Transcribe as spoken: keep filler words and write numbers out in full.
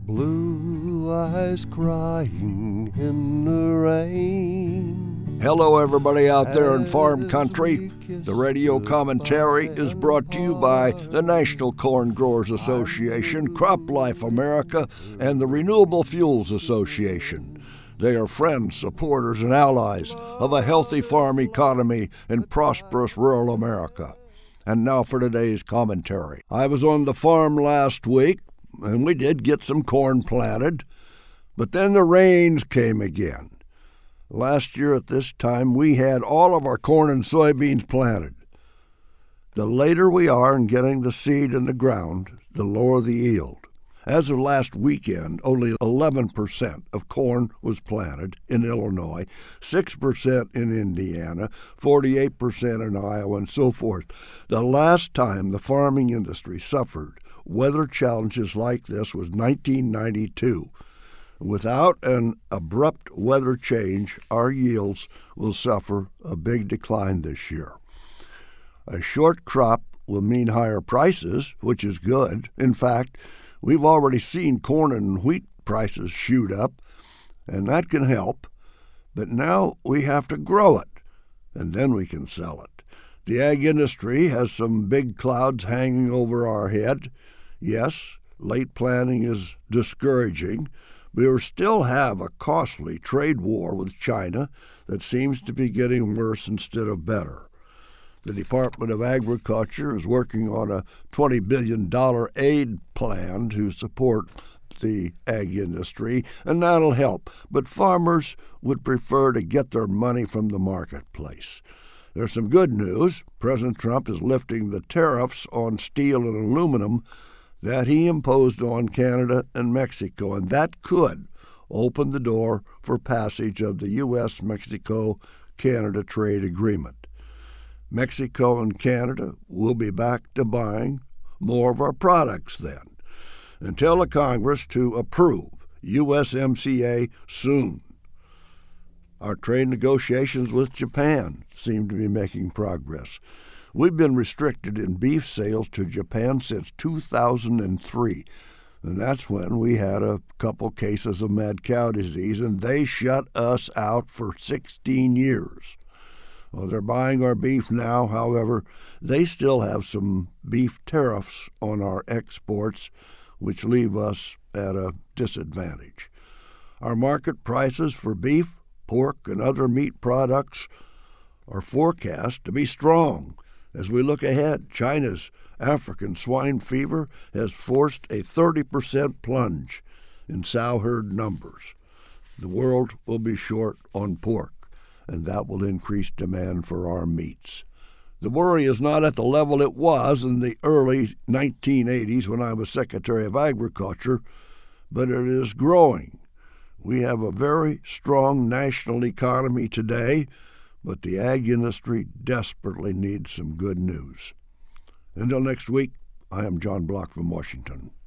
Blue eyes crying in the rain. Hello, everybody out there in farm country. The radio commentary is brought to you by the National Corn Growers Association, CropLife America, and the Renewable Fuels Association. They are friends, supporters, and allies of a healthy farm economy in prosperous rural America. And now for today's commentary. I was on the farm last week, and we did get some corn planted, but then the rains came again. Last year at this time, we had all of our corn and soybeans planted. The later we are in getting the seed in the ground, the lower the yield. As of last weekend, only eleven percent of corn was planted in Illinois, six percent in Indiana, forty-eight percent in Iowa, and so forth. The last time the farming industry suffered weather challenges like this was nineteen ninety-two. Without an abrupt weather change, our yields will suffer a big decline this year. A short crop will mean higher prices, which is good. In fact, we've already seen corn and wheat prices shoot up, and that can help. But now we have to grow it, and then we can sell it. The ag industry has some big clouds hanging over our head. Yes, late planting is discouraging. We still have a costly trade war with China that seems to be getting worse instead of better. The Department of Agriculture is working on a twenty billion dollars aid plan to support the ag industry, and that'll help. But farmers would prefer to get their money from the marketplace. There's some good news. President Trump is lifting the tariffs on steel and aluminum that he imposed on Canada and Mexico, and that could open the door for passage of the U S Mexico Canada trade agreement. Mexico and Canada will be back to buying more of our products then, and tell the Congress to approve U S M C A soon. Our trade negotiations with Japan seem to be making progress. We've been restricted in beef sales to Japan since two thousand three, and that's when we had a couple cases of mad cow disease, and they shut us out for sixteen years. Well, they're buying our beef now. However, they still have some beef tariffs on our exports, which leave us at a disadvantage. Our market prices for beef, pork, and other meat products are forecast to be strong. As we look ahead, China's African swine fever has forced a thirty percent plunge in sow herd numbers. The world will be short on pork, and that will increase demand for our meats. The worry is not at the level it was in the early nineteen eighties when I was Secretary of Agriculture, but it is growing. We have a very strong national economy today, but the ag industry desperately needs some good news. Until next week, I am John Block from Washington.